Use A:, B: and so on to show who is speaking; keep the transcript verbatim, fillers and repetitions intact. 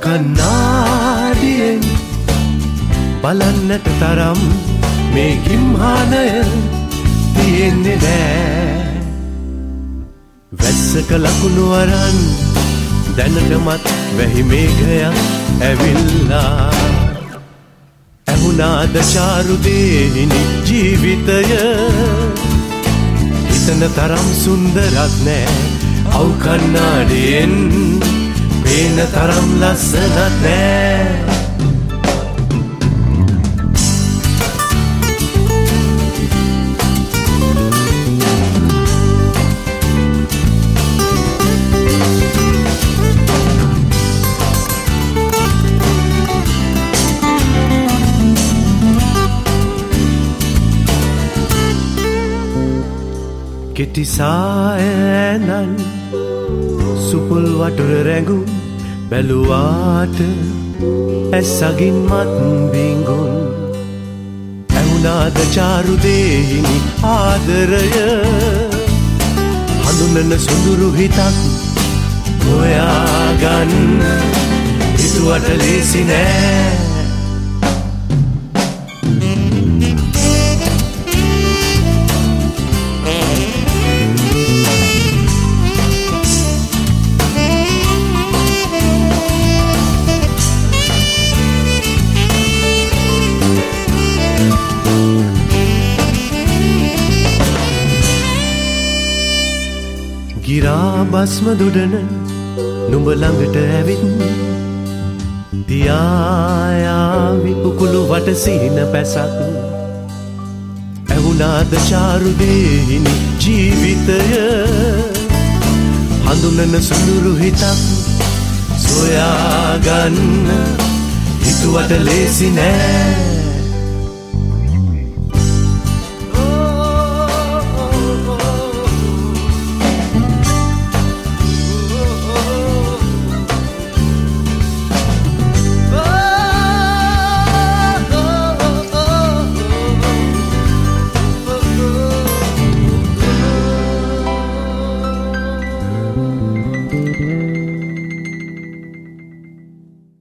A: කන්නාඩියෙන් බලන්නට තරම් මේ ගිම්හානය තියෙන්නේ නෑ. වැස්සක ලකුණු අරන් දැනටමත් වැහි මේඝයක් ඇවිල්ලා ඇහුණාද චාරුදේහිනි ජීවිතය හිතන තරම් සුන්දරක් නෑ. අව් කන්නාඩියෙන් පේන තරම් ලස්සනක් නෑ. කෙටි සායනන් සුපුල් වටුර රැඟුම් බැලුවාට ඇස්සගින් මත් බිංගුන් ඇහුණාද චාරුදේහිනි ආදරය හඳුනන සුඳුරු හිතක් හොයාගන්න හිතුවට ලේසි නෑ. ගිරා බස්ම දොඩන නුඹ ළඟට ඇවිත් තියායාවි උකුළු වට සිහින පැසක් ඇහුණාද චාරුදේහිනි ජීවිතය හඳුනන සුඳුරු හිතක් සොයාගන්න හිතුවට ලේසි නෑ.